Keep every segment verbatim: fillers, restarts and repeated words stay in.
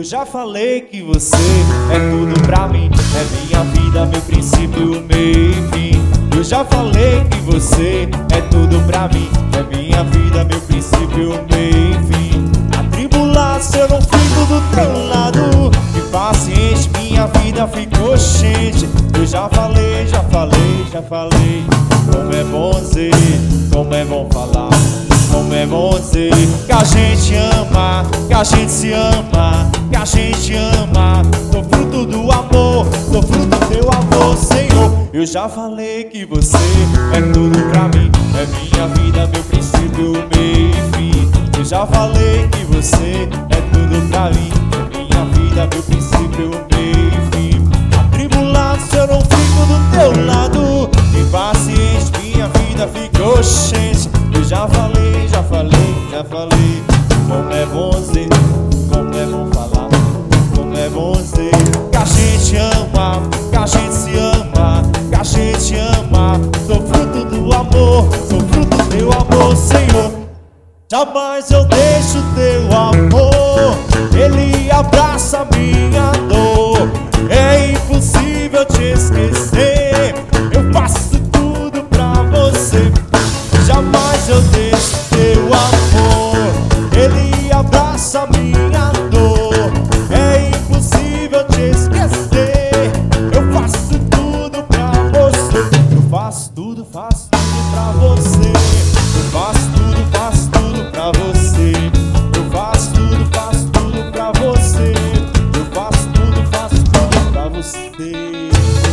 já falei que você é tudo pra mim, é minha vida, meu princípio, meio e fim. Eu já falei que você é tudo pra mim, é minha vida, meu princípio, meio e fim. Atribular se eu não fico do teu lado, que paciente, minha vida ficou cheia. Eu já falei, já falei, já falei, como é bom ser, como é bom falar, como é bom ser que a gente ama, que a gente se ama, que a gente ama. Sou fruto do amor, sou fruto do teu amor, Senhor. Eu já falei que você é tudo pra mim, é minha vida, meu princípio, meio e fim. Eu já falei que você é tudo pra mim, é minha vida, meu princípio, meio e fim. Atribulado se eu não fico do teu lado, impaciente, minha vida ficou cheia. Eu já falei, já falei, já falei, como é bom ser, como é bom falar, como é bom ser que a gente ama, que a gente se ama, que a gente ama. Sou fruto do amor, sou fruto do teu amor, Senhor. Jamais eu deixo teu amor, ele abraça minha dor. É impossível te esquecer, eu faço tudo pra você. Jamais eu deixo teu amor, ele abraça minha dor. É impossível te esquecer, eu faço tudo pra você. Eu faço tudo, faço tudo pra você. Eu faço tudo, faço tudo pra você. Eu faço tudo, faço tudo pra você. Eu faço tudo, faço tudo pra você.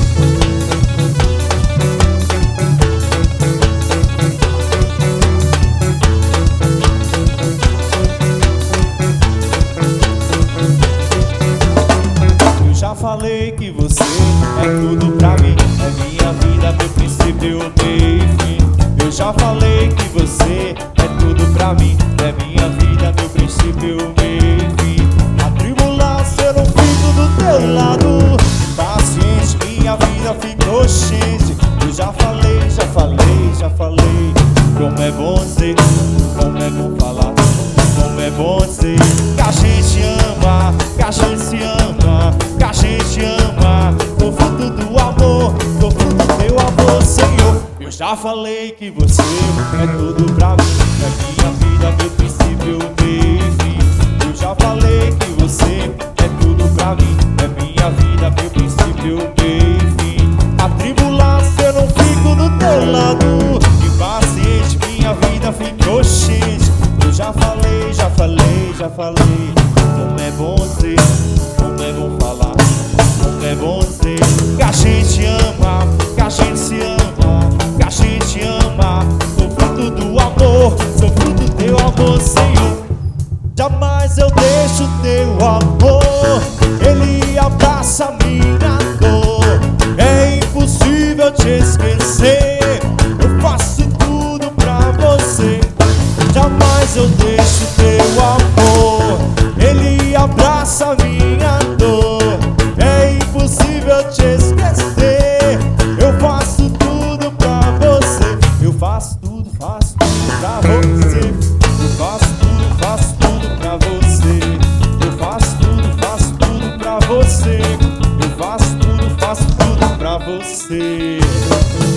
Falei que você é tudo pra mim, é minha vida, meu princípio, meio e fim. Eu já falei que você é tudo pra mim, é minha vida, meu princípio, meio e fim. Atribular se eu não fico do teu lado, paciente, minha vida ficou cheia. Eu já falei, já falei, já falei, como é bom ser, como é bom falar, como é bom ser que a gente ama, que a gente se ama, que a gente ama. Sou fruto do amor, sou fruto do teu amor, Senhor. Eu já falei que você é tudo pra mim, é minha vida, meu princípio, meio e fim. Eu já falei que você é tudo pra mim, é minha vida, meu princípio, meio e fim. Atribular se eu não fico do teu lado, impaciente, minha vida ficou cheia. Eu já falei, já falei, já falei, como é bom ser, como é bom falar, como é bom ser que a gente ama, que a gente se ama, que a gente ama. Sou fruto do amor, sou fruto do teu amor, Senhor. Jamais eu deixo teu amor, ele abraça minha dor. É impossível te esquecer, eu faço tudo pra você. Jamais eu deixo teu amor, ele abraça minha dor. É impossível te esquecer, eu faço tudo pra você. Eu faço tudo, faço tudo pra você. Eu faço tudo, faço tudo pra você. Eu faço tudo, faço tudo pra você. Eu faço tudo, faço tudo pra você.